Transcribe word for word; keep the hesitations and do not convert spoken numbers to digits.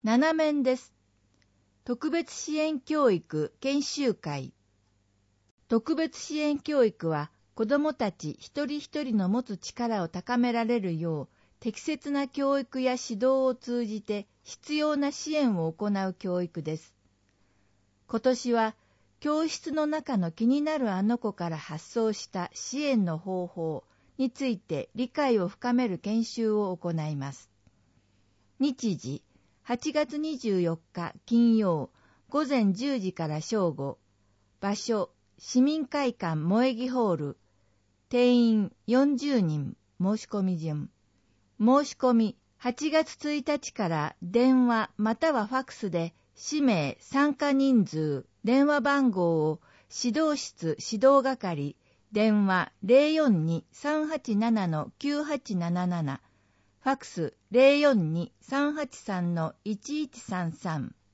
なな面です。特別支援教育研修会。特別支援教育は子どもたち一人一人の持つ力を高められるよう、適切な教育や指導を通じて必要な支援を行う教育です。今年は教室の中の気になるあの子から発想した支援の方法について理解を深める研修を行います。日時、はちがつにじゅうよっか金曜、午前じゅうじから正午。場所、市民会館萌木ホール。定員よんじゅうにん、申し込み順。申し込み、はちがつついたちから電話またはファックスで氏名、参加人数、電話番号を指導室指導係、電話 ゼロよんに さんはちなな きゅうはちななな、ファックス ゼロよんに さんはちさん いちいちさんさん